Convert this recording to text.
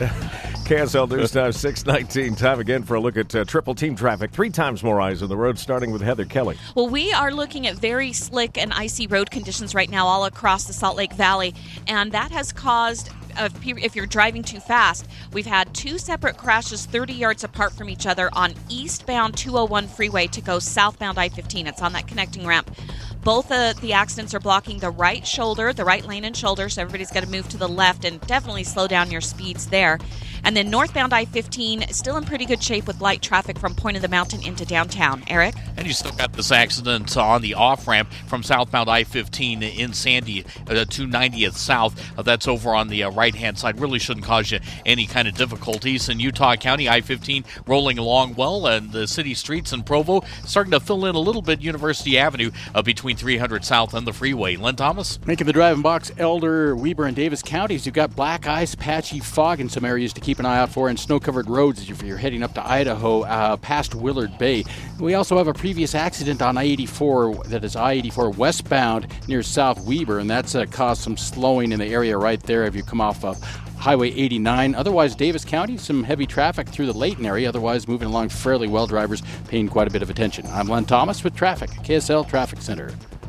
KSL News Time 6:19. Time again for a look at triple team traffic. 3 times more eyes on the road, starting with Heather Kelly. Well, we are looking at very slick and icy road conditions right now all across the Salt Lake Valley, and that has caused, if you're driving too fast, we've had 2 separate crashes 30 yards apart from each other on eastbound 201 freeway to go southbound I-15. It's on that connecting ramp. Both the accidents are blocking the right shoulder, the right lane and shoulder, so everybody's got to move to the left and definitely slow down your speeds there. And then northbound I-15 still in pretty good shape with light traffic from Point of the Mountain into downtown. Eric? And you still got this accident on the off-ramp from southbound I-15 in Sandy to 90th South. That's over on the right-hand side. Really shouldn't cause you any kind of difficulties. In Utah County, I-15 rolling along well, and the city streets in Provo starting to fill in a little bit. University Avenue between 300 South and the freeway. Len Thomas? Making the driving box, Elder, Weber, and Davis counties. You've got black ice, patchy fog in some areas to keep an eye out for, and snow-covered roads if you're heading up to Idaho past Willard Bay. We also have a previous accident on I-84, that is I-84 westbound near South Weber, and that's caused some slowing in the area right there if you come off of Highway 89. Otherwise, Davis County, some heavy traffic through the Layton area. Otherwise, moving along fairly well. Drivers paying quite a bit of attention. I'm Len Thomas with traffic, KSL Traffic Center.